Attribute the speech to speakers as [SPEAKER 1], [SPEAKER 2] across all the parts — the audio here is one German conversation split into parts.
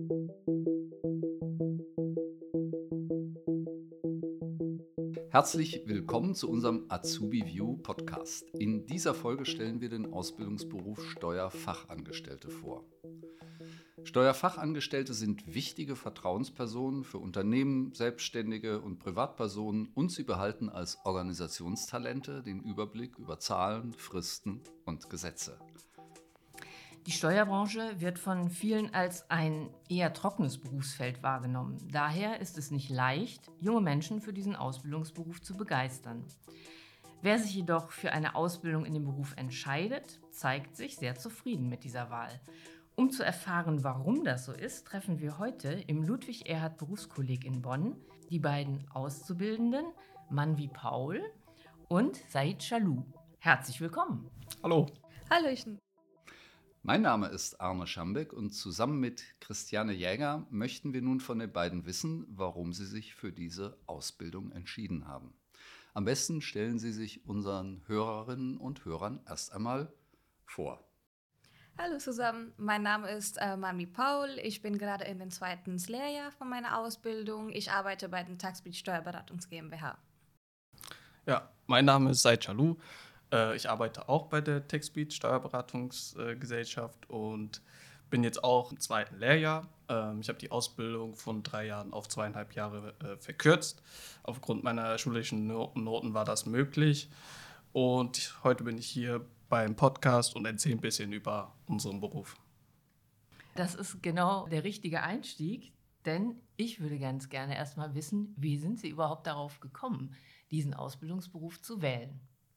[SPEAKER 1] Herzlich willkommen zu unserem Azubi View Podcast. In dieser Folge stellen wir den Ausbildungsberuf Steuerfachangestellte vor. Steuerfachangestellte sind wichtige Vertrauenspersonen für Unternehmen, Selbstständige und Privatpersonen und sie behalten als Organisationstalente den Überblick über Zahlen, Fristen und Gesetze.
[SPEAKER 2] Die Steuerbranche wird von vielen als ein eher trockenes Berufsfeld wahrgenommen. Daher ist es nicht leicht, junge Menschen für diesen Ausbildungsberuf zu begeistern. Wer sich jedoch für eine Ausbildung in dem Beruf entscheidet, zeigt sich sehr zufrieden mit dieser Wahl. Um zu erfahren, warum das so ist, treffen wir heute im Ludwig-Erhard-Berufskolleg in Bonn die beiden Auszubildenden Manvi Paul und Said Chalou. Herzlich willkommen.
[SPEAKER 3] Hallo.
[SPEAKER 4] Hallöchen.
[SPEAKER 1] Mein Name ist Arne Schambeck und zusammen mit Christiane Jäger möchten wir nun von den beiden wissen, warum sie sich für diese Ausbildung entschieden haben. Am besten stellen Sie sich unseren Hörerinnen und Hörern erst einmal vor.
[SPEAKER 4] Hallo zusammen, mein Name ist Manvi Paul. Ich bin gerade in den 2. Lehrjahr von meiner Ausbildung. Ich arbeite bei der Taxbeat Steuerberatungs GmbH.
[SPEAKER 3] Ja, mein Name ist Said Chalou. Ich arbeite auch bei der Taxbeat Steuerberatungsgesellschaft und bin jetzt auch im 2. Lehrjahr. Ich habe die Ausbildung von 3 Jahren auf 2,5 Jahre verkürzt. Aufgrund meiner schulischen Noten war das möglich. Und heute bin ich hier beim Podcast und erzähle ein bisschen über unseren Beruf.
[SPEAKER 2] Das ist genau der richtige Einstieg, denn ich würde ganz gerne erstmal wissen, wie sind Sie überhaupt darauf gekommen, diesen Ausbildungsberuf zu wählen?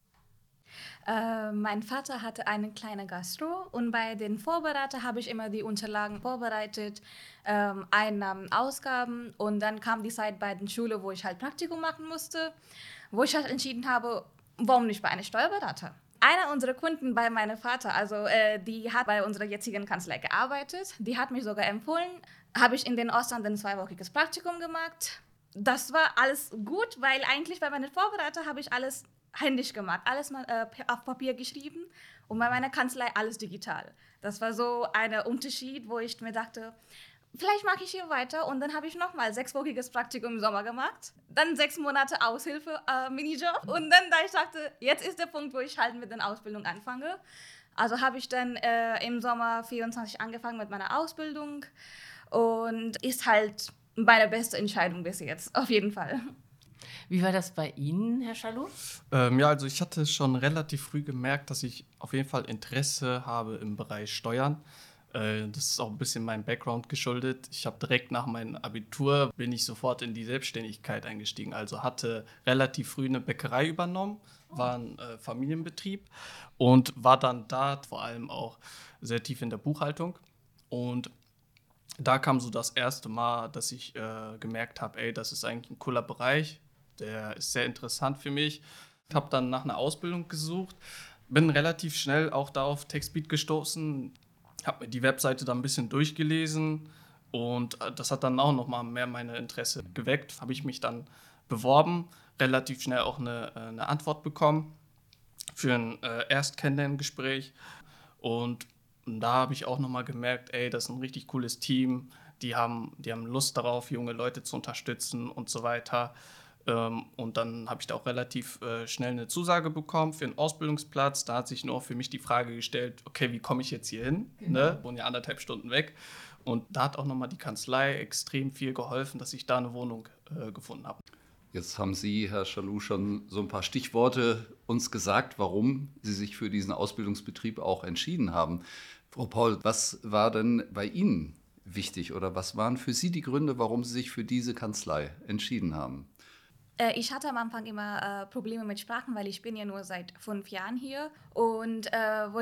[SPEAKER 4] Mein Vater hatte eine kleine Gastro und bei den Vorbereitern habe ich immer die Unterlagen vorbereitet, Einnahmen, Ausgaben und dann kam die Zeit bei der Schule, wo ich halt Praktikum machen musste, wo ich halt entschieden habe, warum nicht bei einem Steuerberater? Einer unserer Kunden bei meinem Vater, also die hat bei unserer jetzigen Kanzlei gearbeitet, die hat mich sogar empfohlen, habe ich in den Ostern ein 2-wöchiges Praktikum gemacht. Das war alles gut, weil eigentlich bei meinen Vorbereitern habe ich alles händisch gemacht, alles mal auf Papier geschrieben und bei meiner Kanzlei alles digital. Das war so ein Unterschied, wo ich mir dachte, vielleicht mache ich hier weiter und dann habe ich nochmal 6-wöchiges Praktikum im Sommer gemacht, dann 6 Monate Aushilfe, Minijob und dann, da ich dachte, jetzt ist der Punkt, wo ich halt mit der Ausbildung anfange. Also habe ich dann im Sommer 24 angefangen mit meiner Ausbildung und ist halt meine beste Entscheidung bis jetzt, auf jeden Fall.
[SPEAKER 2] Wie war das bei Ihnen, Herr Chalou?
[SPEAKER 3] Also ich hatte schon relativ früh gemerkt, dass ich auf jeden Fall Interesse habe im Bereich Steuern. Das ist auch ein bisschen meinem Background geschuldet. Ich habe direkt nach meinem Abitur bin ich sofort in die Selbstständigkeit eingestiegen. Also hatte relativ früh eine Bäckerei übernommen, war ein Familienbetrieb und war dann da vor allem auch sehr tief in der Buchhaltung. Und da kam so das erste Mal, dass ich gemerkt habe, das ist eigentlich ein cooler Bereich, der ist sehr interessant für mich. Ich habe dann nach einer Ausbildung gesucht, bin relativ schnell auch da auf Taxbeat gestoßen, habe mir die Webseite dann ein bisschen durchgelesen und das hat dann auch nochmal mehr meine Interesse geweckt. Habe ich mich dann beworben, relativ schnell auch eine Antwort bekommen für ein Erstkennenlerngespräch und da habe ich auch nochmal gemerkt, das ist ein richtig cooles Team, die haben Lust darauf, junge Leute zu unterstützen und so weiter. Und dann habe ich da auch relativ schnell eine Zusage bekommen für einen Ausbildungsplatz. Da hat sich nur für mich die Frage gestellt, okay, wie komme ich jetzt hier hin? Genau. Ne? Wohne ja 1,5 Stunden weg. Und da hat auch nochmal die Kanzlei extrem viel geholfen, dass ich da eine Wohnung gefunden habe.
[SPEAKER 1] Jetzt haben Sie, Herr Chalou, schon so ein paar Stichworte uns gesagt, warum Sie sich für diesen Ausbildungsbetrieb auch entschieden haben. Frau Paul, was war denn bei Ihnen wichtig oder was waren für Sie die Gründe, warum Sie sich für diese Kanzlei entschieden haben?
[SPEAKER 4] Ich hatte am Anfang immer Probleme mit Sprachen, weil ich bin ja nur seit 5 Jahren hier. Und wo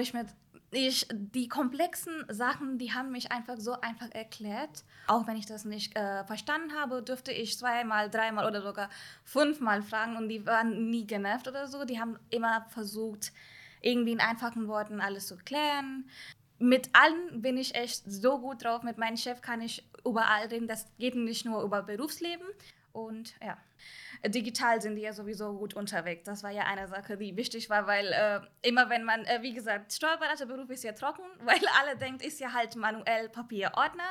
[SPEAKER 4] die komplexen Sachen, die haben mich einfach so einfach erklärt. Auch wenn ich das nicht verstanden habe, dürfte ich 2-mal, 3-mal oder sogar 5-mal fragen. Und die waren nie genervt oder so. Die haben immer versucht, irgendwie in einfachen Worten alles zu klären. Mit allen bin ich echt so gut drauf. Mit meinem Chef kann ich überall reden. Das geht nicht nur über Berufsleben. Und ja, digital sind die ja sowieso gut unterwegs. Das war ja eine Sache, die wichtig war, weil immer wenn man, wie gesagt, Steuerberaterberuf ist ja trocken, weil alle denkt, ist ja halt manuell Papierordner.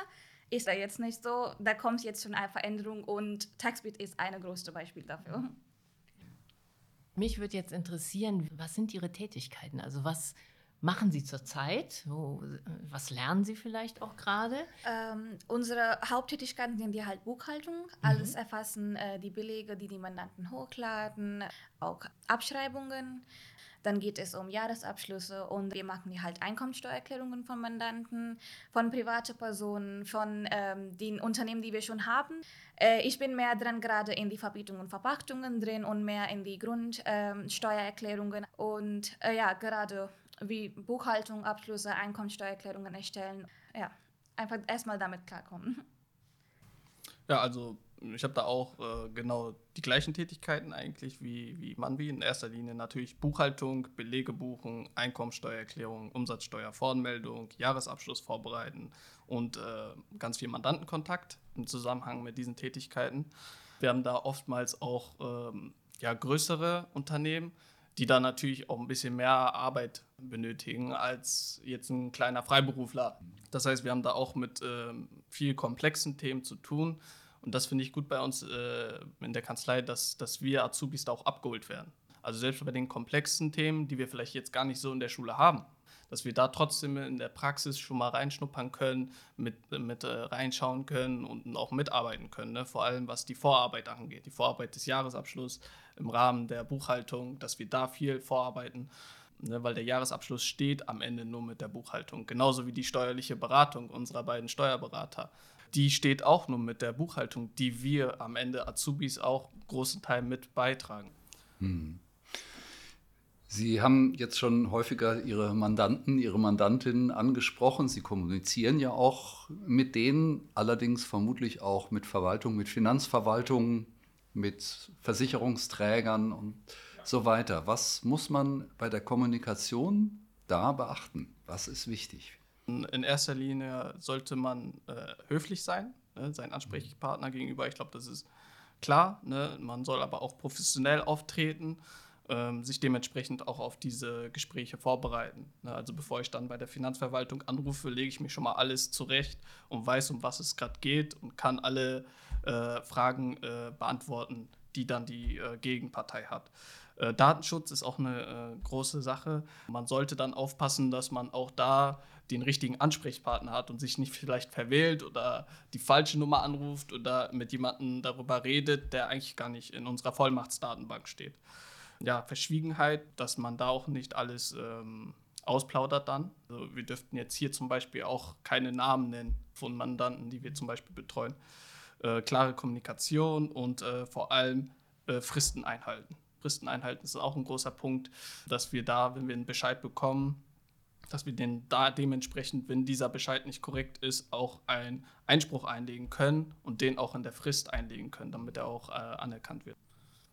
[SPEAKER 4] ist da jetzt nicht so. Da kommt jetzt schon eine Veränderung und Taxbit ist ein großes Beispiel dafür.
[SPEAKER 2] Mich würde jetzt interessieren, was sind Ihre Tätigkeiten? Also was machen Sie zurzeit? Was lernen Sie vielleicht auch gerade?
[SPEAKER 4] Unsere Haupttätigkeiten sind die halt Buchhaltung, alles erfassen, die Belege, die Mandanten hochladen, auch Abschreibungen. Dann geht es um Jahresabschlüsse und wir machen die halt Einkommensteuererklärungen von Mandanten, von privaten Personen, von den Unternehmen, die wir schon haben. Ich bin mehr dran gerade in die Verbietungen und Verpachtungen drin und mehr in die Grundsteuererklärungen und ja, gerade wie Buchhaltung, Abschlüsse, Einkommensteuererklärungen erstellen. Ja, einfach erstmal damit klarkommen.
[SPEAKER 3] Ja, also ich habe da auch genau die gleichen Tätigkeiten eigentlich wie Manvi. In erster Linie natürlich Buchhaltung, Belege buchen, Einkommensteuererklärung, Umsatzsteuervoranmeldung, Jahresabschluss vorbereiten und ganz viel Mandantenkontakt im Zusammenhang mit diesen Tätigkeiten. Wir haben da oftmals auch größere Unternehmen, die da natürlich auch ein bisschen mehr Arbeit benötigen als jetzt ein kleiner Freiberufler. Das heißt, wir haben da auch mit viel komplexen Themen zu tun. Und das finde ich gut bei uns in der Kanzlei, dass wir Azubis da auch abgeholt werden. Also selbst bei den komplexen Themen, die wir vielleicht jetzt gar nicht so in der Schule haben, dass wir da trotzdem in der Praxis schon mal reinschnuppern können, mit reinschauen können und auch mitarbeiten können. Ne? Vor allem, was die Vorarbeit angeht. Die Vorarbeit des Jahresabschlusses im Rahmen der Buchhaltung, dass wir da viel vorarbeiten. Ne? Weil der Jahresabschluss steht am Ende nur mit der Buchhaltung. Genauso wie die steuerliche Beratung unserer beiden Steuerberater. Die steht auch nur mit der Buchhaltung, die wir am Ende Azubis auch großen Teil mit beitragen.
[SPEAKER 1] Sie haben jetzt schon häufiger Ihre Mandanten, Ihre Mandantinnen angesprochen. Sie kommunizieren ja auch mit denen, allerdings vermutlich auch mit Verwaltung, mit Finanzverwaltungen, mit Versicherungsträgern und so weiter. Was muss man bei der Kommunikation da beachten? Was ist wichtig?
[SPEAKER 3] In erster Linie sollte man höflich sein, ne, seinen Ansprechpartner gegenüber. Ich glaube, das ist klar. Ne? Man soll aber auch professionell auftreten, sich dementsprechend auch auf diese Gespräche vorbereiten. Ne? Also bevor ich dann bei der Finanzverwaltung anrufe, lege ich mir schon mal alles zurecht und weiß, um was es gerade geht und kann alle Fragen beantworten, die dann die Gegenpartei hat. Datenschutz ist auch eine große Sache. Man sollte dann aufpassen, dass man auch da den richtigen Ansprechpartner hat und sich nicht vielleicht verwählt oder die falsche Nummer anruft oder mit jemandem darüber redet, der eigentlich gar nicht in unserer Vollmachtsdatenbank steht. Ja, Verschwiegenheit, dass man da auch nicht alles ausplaudert dann. Also wir dürften jetzt hier zum Beispiel auch keine Namen nennen von Mandanten, die wir zum Beispiel betreuen. Klare Kommunikation und vor allem Fristen einhalten. Fristen einhalten ist auch ein großer Punkt, dass wir da, wenn wir einen Bescheid bekommen, dass wir den da dementsprechend, wenn dieser Bescheid nicht korrekt ist, auch einen Einspruch einlegen können und den auch in der Frist einlegen können, damit er auch anerkannt wird.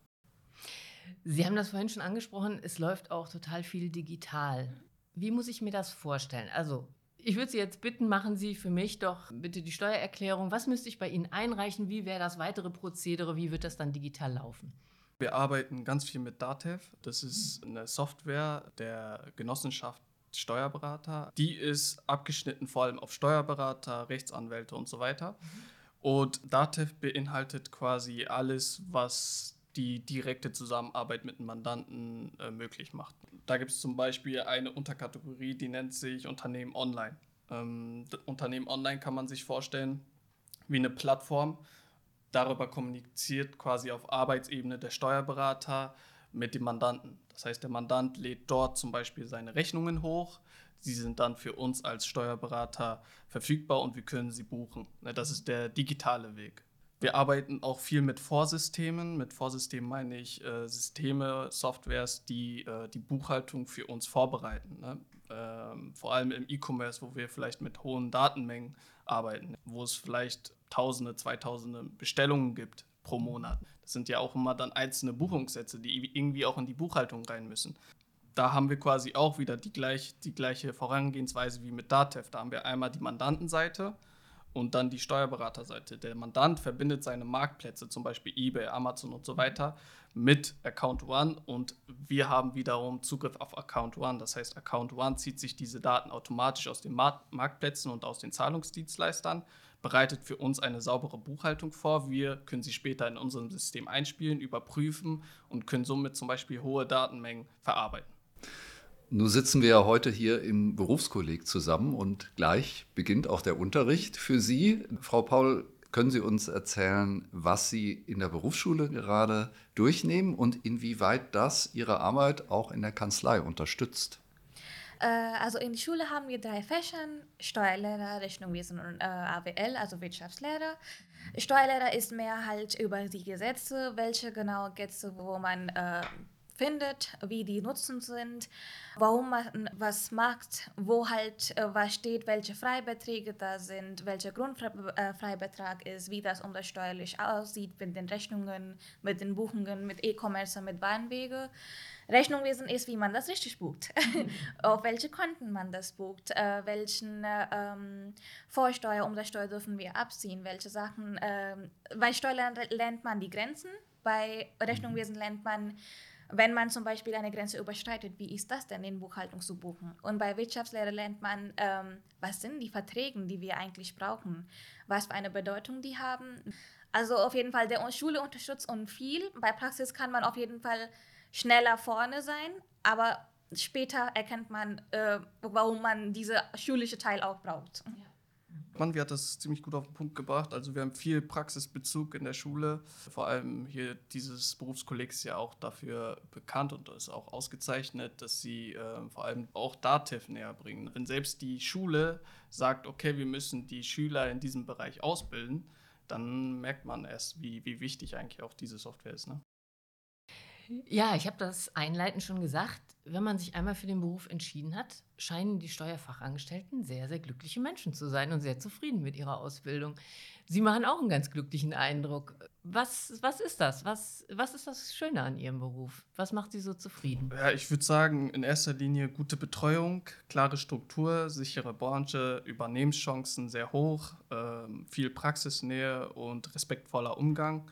[SPEAKER 2] Sie haben das vorhin schon angesprochen, es läuft auch total viel digital. Wie muss ich mir das vorstellen? Also, ich würde Sie jetzt bitten, machen Sie für mich doch bitte die Steuererklärung. Was müsste ich bei Ihnen einreichen? Wie wäre das weitere Prozedere? Wie wird das dann digital laufen?
[SPEAKER 3] Wir arbeiten ganz viel mit DATEV. Das ist eine Software der Genossenschaft Steuerberater. Die ist abgeschnitten vor allem auf Steuerberater, Rechtsanwälte und so weiter. Und DATEV beinhaltet quasi alles, was die direkte Zusammenarbeit mit dem Mandanten möglich macht. Da gibt es zum Beispiel eine Unterkategorie, die nennt sich Unternehmen Online. Unternehmen Online kann man sich vorstellen wie eine Plattform. Darüber kommuniziert quasi auf Arbeitsebene der Steuerberater mit dem Mandanten. Das heißt, der Mandant lädt dort zum Beispiel seine Rechnungen hoch. Sie sind dann für uns als Steuerberater verfügbar und wir können sie buchen. Das ist der digitale Weg. Wir arbeiten auch viel mit Vorsystemen. Mit Vorsystemen meine ich Systeme, Softwares, die die Buchhaltung für uns vorbereiten. Ne? Vor allem im E-Commerce, wo wir vielleicht mit hohen Datenmengen arbeiten, wo es vielleicht Tausende, Zweitausende Bestellungen gibt pro Monat. Das sind ja auch immer dann einzelne Buchungssätze, die irgendwie auch in die Buchhaltung rein müssen. Da haben wir quasi auch wieder die gleiche Vorangehensweise wie mit DATEV. Da haben wir einmal die Mandantenseite und dann die Steuerberaterseite. Der Mandant verbindet seine Marktplätze, zum Beispiel eBay, Amazon und so weiter, mit Account One und wir haben wiederum Zugriff auf Account One. Das heißt, Account One zieht sich diese Daten automatisch aus den Marktplätzen und aus den Zahlungsdienstleistern, bereitet für uns eine saubere Buchhaltung vor. Wir können sie später in unserem System einspielen, überprüfen und können somit zum Beispiel hohe Datenmengen verarbeiten.
[SPEAKER 1] Nun sitzen wir ja heute hier im Berufskolleg zusammen und gleich beginnt auch der Unterricht für Sie. Frau Paul, können Sie uns erzählen, was Sie in der Berufsschule gerade durchnehmen und inwieweit das Ihre Arbeit auch in der Kanzlei unterstützt?
[SPEAKER 4] Also in der Schule haben wir 3 Fächern: Steuerlehrer, Rechnungswesen und AWL, also Wirtschaftslehrer. Steuerlehrer ist mehr halt über die Gesetze, welche genau Gesetze, wo man findet, wie die Nutzen sind, warum man was macht, wo halt was steht, welche Freibeträge da sind, welcher Grundfreibetrag ist, wie das steuerlich aussieht mit den Rechnungen, mit den Buchungen, mit E-Commerce, mit Warenwege. Rechnungswesen ist, wie man das richtig bucht, auf welche Konten man das bucht, welchen Vorsteuer, Umsatzsteuer dürfen wir abziehen, welche Sachen, bei Steuern lernt man die Grenzen, bei Rechnungswesen lernt man, wenn man zum Beispiel eine Grenze überschreitet, wie ist das denn in Buchhaltung zu buchen? Und bei Wirtschaftslehre lernt man, was sind die Verträge, die wir eigentlich brauchen, was für eine Bedeutung die haben. Also auf jeden Fall, der Schule unterstützt uns viel. Bei Praxis kann man auf jeden Fall schneller vorne sein, aber später erkennt man, warum man diesen schulischen Teil auch braucht.
[SPEAKER 2] Ja.
[SPEAKER 3] Manvi hat das ziemlich gut auf den Punkt gebracht. Also wir haben viel Praxisbezug in der Schule. Vor allem hier dieses Berufskolleg ist ja auch dafür bekannt und ist auch ausgezeichnet, dass sie vor allem auch Dativ näher bringen. Wenn selbst die Schule sagt, okay, wir müssen die Schüler in diesem Bereich ausbilden, dann merkt man erst, wie wichtig eigentlich auch diese Software ist, ne?
[SPEAKER 2] Ja, ich habe das einleitend schon gesagt. Wenn man sich einmal für den Beruf entschieden hat, scheinen die Steuerfachangestellten sehr, sehr glückliche Menschen zu sein und sehr zufrieden mit ihrer Ausbildung. Sie machen auch einen ganz glücklichen Eindruck. Was ist das? Was ist das Schöne an Ihrem Beruf? Was macht Sie so zufrieden?
[SPEAKER 3] Ja, ich würde sagen, in erster Linie gute Betreuung, klare Struktur, sichere Branche, Übernehmenschancen sehr hoch, viel Praxisnähe und respektvoller Umgang.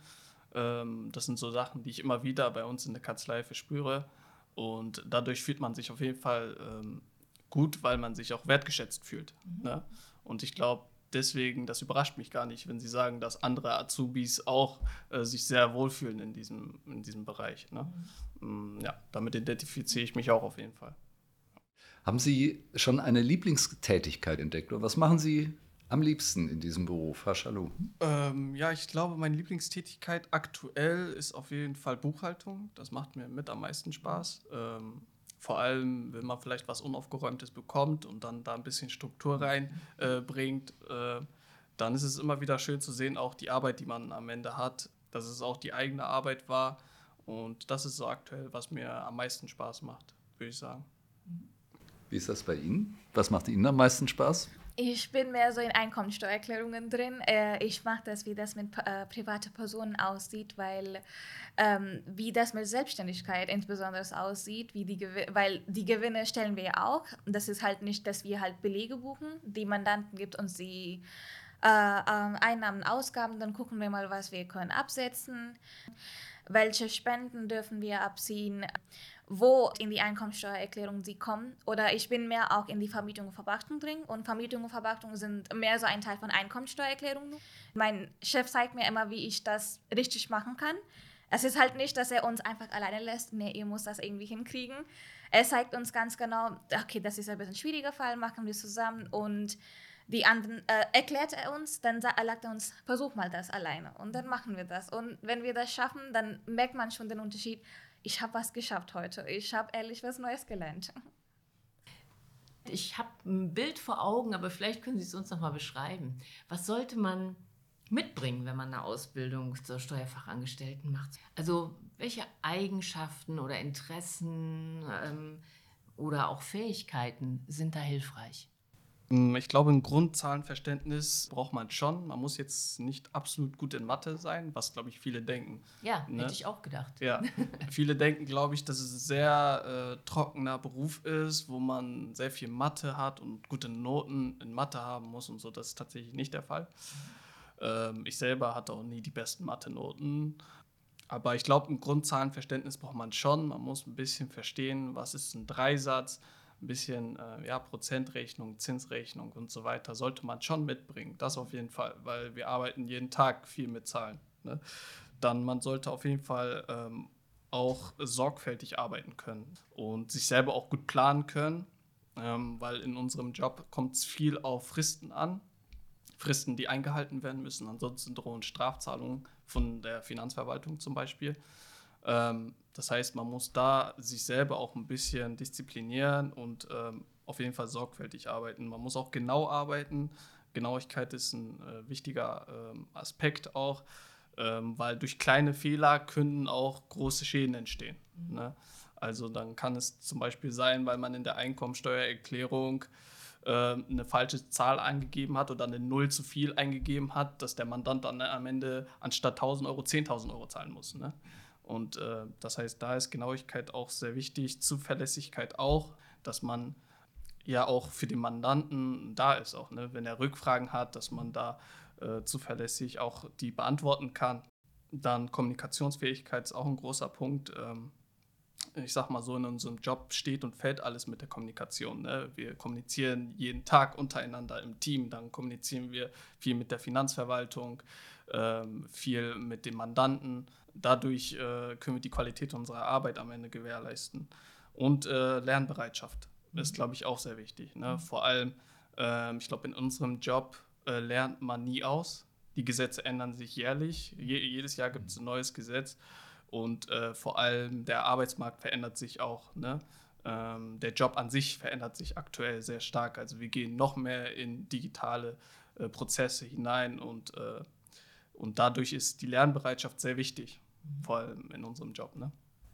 [SPEAKER 3] Das sind so Sachen, die ich immer wieder bei uns in der Kanzlei verspüre. Und dadurch fühlt man sich auf jeden Fall gut, weil man sich auch wertgeschätzt fühlt. Ne? Und ich glaube, deswegen, das überrascht mich gar nicht, wenn Sie sagen, dass andere Azubis auch sich sehr wohlfühlen in diesem Bereich. Ne? Ja, damit identifiziere ich mich auch auf jeden Fall.
[SPEAKER 1] Haben Sie schon eine Lieblingstätigkeit entdeckt oder was machen Sie am liebsten in diesem Beruf, Herr Schalou?
[SPEAKER 3] Ja, ich glaube, meine Lieblingstätigkeit aktuell ist auf jeden Fall Buchhaltung. Das macht mir mit am meisten Spaß. Vor allem, wenn man vielleicht was Unaufgeräumtes bekommt und dann da ein bisschen Struktur reinbringt, dann ist es immer wieder schön zu sehen, auch die Arbeit, die man am Ende hat, dass es auch die eigene Arbeit war. Und das ist so aktuell, was mir am meisten Spaß macht, würde ich sagen.
[SPEAKER 1] Wie ist das bei Ihnen? Was macht Ihnen am meisten Spaß?
[SPEAKER 4] Ich bin mehr so in Einkommensteuererklärungen drin. Ich mache das, wie das mit privaten Personen aussieht, weil wie das mit Selbstständigkeit insbesondere aussieht, weil die Gewinne stellen wir ja auch. Das ist halt nicht, dass wir halt Belege buchen. Die Mandanten gibt uns die Einnahmen, Ausgaben, dann gucken wir mal, was wir können absetzen. Welche Spenden dürfen wir abziehen, wo in die Einkommensteuererklärung sie kommen. Oder ich bin mehr auch in die Vermietung und Verpachtung drin. Und Vermietung und Verpachtung sind mehr so ein Teil von Einkommensteuererklärung. Mein Chef zeigt mir immer, wie ich das richtig machen kann. Es ist halt nicht, dass er uns einfach alleine lässt. Nee, ihr müsst das irgendwie hinkriegen. Er zeigt uns ganz genau, okay, das ist ein bisschen ein schwieriger Fall, machen wir zusammen. Und die anderen erklärt er uns, dann sagt er uns, versuch mal das alleine. Und dann machen wir das. Und wenn wir das schaffen, dann merkt man schon den Unterschied. Ich habe was geschafft heute. Ich habe ehrlich was Neues gelernt.
[SPEAKER 2] Ich habe ein Bild vor Augen, aber vielleicht können Sie es uns noch mal beschreiben. Was sollte man mitbringen, wenn man eine Ausbildung zur Steuerfachangestellten macht? Also welche Eigenschaften oder Interessen oder auch Fähigkeiten sind da hilfreich?
[SPEAKER 3] Ich glaube, ein Grundzahlenverständnis braucht man schon. Man muss jetzt nicht absolut gut in Mathe sein, was, glaube ich, viele denken.
[SPEAKER 2] Ja,
[SPEAKER 3] Ne?
[SPEAKER 2] hätte ich auch gedacht.
[SPEAKER 3] Ja, viele denken, glaube ich, dass es ein sehr trockener Beruf ist, wo man sehr viel Mathe hat und gute Noten in Mathe haben muss und so. Das ist tatsächlich nicht der Fall. Ich selber hatte auch nie die besten Mathe-Noten. Aber ich glaube, ein Grundzahlenverständnis braucht man schon. Man muss ein bisschen verstehen, was ist ein Dreisatz, ein bisschen Prozentrechnung, Zinsrechnung und so weiter sollte man schon mitbringen. Das auf jeden Fall, weil wir arbeiten jeden Tag viel mit Zahlen. Ne? Dann man sollte auf jeden Fall auch sorgfältig arbeiten können und sich selber auch gut planen können, weil in unserem Job kommt es viel auf Fristen an. Fristen, die eingehalten werden müssen. Ansonsten drohen Strafzahlungen von der Finanzverwaltung zum Beispiel. Das heißt, man muss da sich selber auch ein bisschen disziplinieren und auf jeden Fall sorgfältig arbeiten. Man muss auch genau arbeiten. Genauigkeit ist ein wichtiger Aspekt auch, weil durch kleine Fehler können auch große Schäden entstehen. Ne? Also dann kann es zum Beispiel sein, weil man in der Einkommensteuererklärung eine falsche Zahl eingegeben hat oder eine Null zu viel eingegeben hat, dass der Mandant dann am Ende anstatt 1.000 Euro 10.000 Euro zahlen muss. Ne? Und das heißt, da ist Genauigkeit auch sehr wichtig, Zuverlässigkeit auch, dass man ja auch für den Mandanten da ist, auch, ne? Wenn er Rückfragen hat, dass man da zuverlässig auch die beantworten kann. Dann Kommunikationsfähigkeit ist auch ein großer Punkt. Ich sag mal so, in unserem Job steht und fällt alles mit der Kommunikation. Ne? Wir kommunizieren jeden Tag untereinander im Team, dann kommunizieren wir viel mit der Finanzverwaltung, viel mit dem Mandanten. Dadurch können wir die Qualität unserer Arbeit am Ende gewährleisten. Und Lernbereitschaft ist, glaube ich, auch sehr wichtig. Ne? Vor allem, ich glaube, in unserem Job lernt man nie aus. Die Gesetze ändern sich jährlich. Jedes Jahr gibt es ein neues Gesetz. Und vor allem der Arbeitsmarkt verändert sich auch. Ne? Der Job an sich verändert sich aktuell sehr stark. Also wir gehen noch mehr in digitale Prozesse hinein und dadurch ist die Lernbereitschaft sehr wichtig, vor allem in unserem Job. Ne?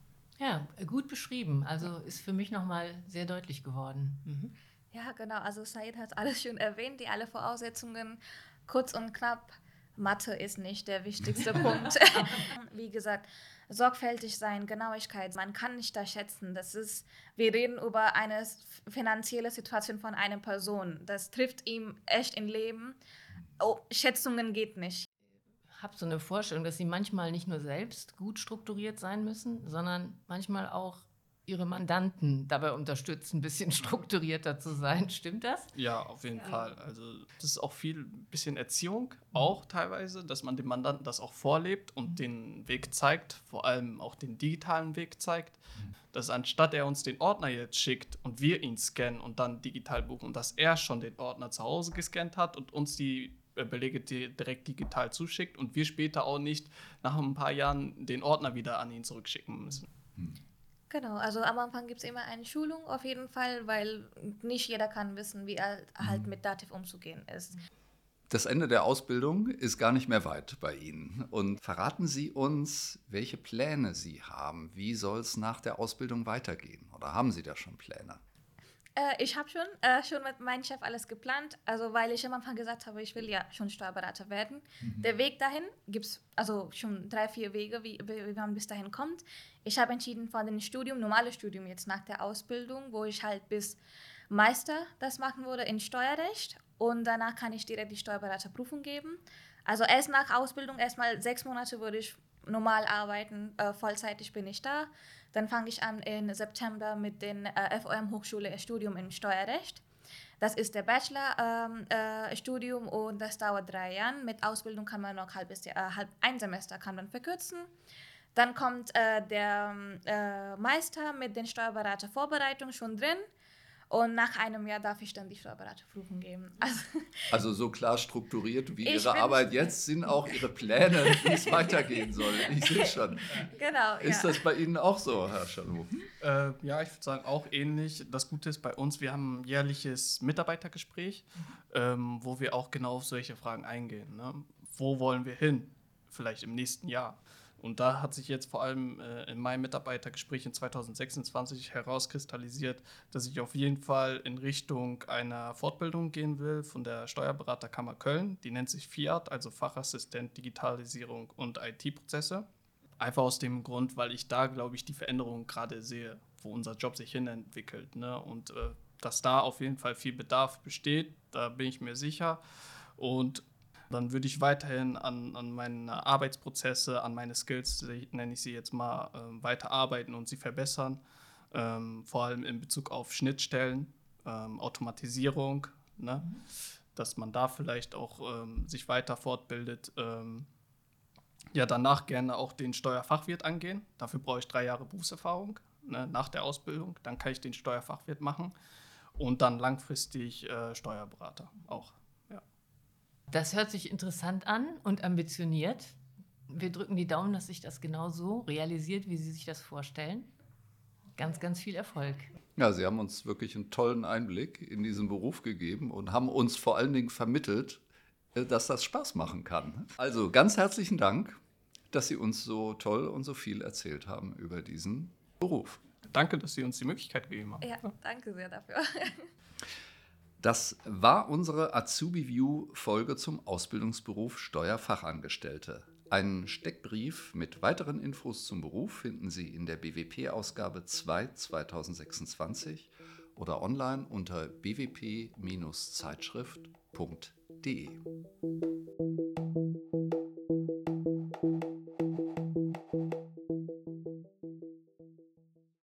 [SPEAKER 2] Ja, gut beschrieben. Also ist für mich nochmal sehr deutlich geworden. Mhm.
[SPEAKER 4] Ja, genau. Also Said hat alles schon erwähnt, die alle Voraussetzungen. Kurz und knapp, Mathe ist nicht der wichtigste Punkt. Wie gesagt, sorgfältig sein, Genauigkeit. Man kann nicht da schätzen. Wir reden über eine finanzielle Situation von einer Person. Das trifft ihm echt im Leben. Oh, Schätzungen geht nicht.
[SPEAKER 2] Ich habe so eine Vorstellung, dass Sie manchmal nicht nur selbst gut strukturiert sein müssen, sondern manchmal auch Ihre Mandanten dabei unterstützen, ein bisschen strukturierter zu sein. Stimmt das?
[SPEAKER 3] Ja, auf jeden Fall. Also das ist auch viel ein bisschen Erziehung, auch teilweise, dass man dem Mandanten das auch vorlebt und den Weg zeigt, vor allem auch den digitalen Weg zeigt, dass anstatt er uns den Ordner jetzt schickt und wir ihn scannen und dann digital buchen, dass er schon den Ordner zu Hause gescannt hat und uns die Belege direkt digital zuschickt und wir später auch nicht nach ein paar Jahren den Ordner wieder an ihn zurückschicken müssen.
[SPEAKER 4] Genau, also am Anfang gibt es immer eine Schulung auf jeden Fall, weil nicht jeder kann wissen, wie er halt mit Dativ umzugehen ist.
[SPEAKER 1] Das Ende der Ausbildung ist gar nicht mehr weit bei Ihnen. Und verraten Sie uns, welche Pläne Sie haben. Wie soll es nach der Ausbildung weitergehen? Oder haben Sie da schon Pläne?
[SPEAKER 4] Ich habe schon mit meinem Chef alles geplant, also weil ich am Anfang gesagt habe, ich will ja schon Steuerberater werden. Der Weg dahin gibt es also schon 3, 4 Wege, wie man bis dahin kommt. Ich habe entschieden von dem normales Studium jetzt nach der Ausbildung, wo ich halt bis Meister das machen würde in Steuerrecht und danach kann ich direkt die Steuerberaterprüfung geben. Also erst nach Ausbildung, erstmal 6 Monate würde ich normal arbeiten, vollzeitig bin ich da. Dann fange ich an im September mit den FOM-Hochschule Studium in Steuerrecht. Das ist der Bachelor-Studium und das dauert 3 Jahre. Mit Ausbildung kann man noch ein Semester kann man verkürzen. Dann kommt der Meister mit den Steuerberatervorbereitungen schon drin. Und nach einem Jahr darf ich dann die Steuerberaterprüfung geben.
[SPEAKER 1] Also so klar strukturiert wie Ihre Arbeit jetzt sind auch Ihre Pläne, wie es weitergehen soll. Ich sehe schon.
[SPEAKER 4] Genau,
[SPEAKER 1] Ist das bei Ihnen auch so, Herr Chalou?
[SPEAKER 3] Ja, ich würde sagen, auch ähnlich. Das Gute ist bei uns, wir haben ein jährliches Mitarbeitergespräch, wo wir auch genau auf solche Fragen eingehen. Ne? Wo wollen wir hin? Vielleicht im nächsten Jahr. Und da hat sich jetzt vor allem in meinem Mitarbeitergespräch in 2026 herauskristallisiert, dass ich auf jeden Fall in Richtung einer Fortbildung gehen will von der Steuerberaterkammer Köln. Die nennt sich FIAT, also Fachassistent Digitalisierung und IT-Prozesse. Einfach aus dem Grund, weil ich da, glaube ich, die Veränderung gerade sehe, wo unser Job sich hin entwickelt. Ne? Und dass da auf jeden Fall viel Bedarf besteht, da bin ich mir sicher. Und dann würde ich weiterhin an meine Arbeitsprozesse, an meine Skills, nenne ich sie jetzt mal, weiter arbeiten und sie verbessern. vor allem in Bezug auf Schnittstellen, Automatisierung, ne? Dass man da vielleicht auch sich weiter fortbildet. Ja, danach gerne auch den Steuerfachwirt angehen. Dafür brauche ich 3 Jahre Berufserfahrung, ne, nach der Ausbildung. Dann kann ich den Steuerfachwirt machen und dann langfristig Steuerberater auch. Ja.
[SPEAKER 2] Das hört sich interessant an und ambitioniert. Wir drücken die Daumen, dass sich das genau so realisiert, wie Sie sich das vorstellen. Ganz, ganz viel Erfolg.
[SPEAKER 1] Ja, Sie haben uns wirklich einen tollen Einblick in diesen Beruf gegeben und haben uns vor allen Dingen vermittelt, dass das Spaß machen kann. Also ganz herzlichen Dank, dass Sie uns so toll und so viel erzählt haben über diesen Beruf.
[SPEAKER 3] Danke, dass Sie uns die Möglichkeit gegeben haben.
[SPEAKER 4] Ja, danke sehr dafür.
[SPEAKER 1] Das war unsere Azubi-View-Folge zum Ausbildungsberuf Steuerfachangestellte. Einen Steckbrief mit weiteren Infos zum Beruf finden Sie in der BWP-Ausgabe 2 2026 oder online unter bwp-zeitschrift.de.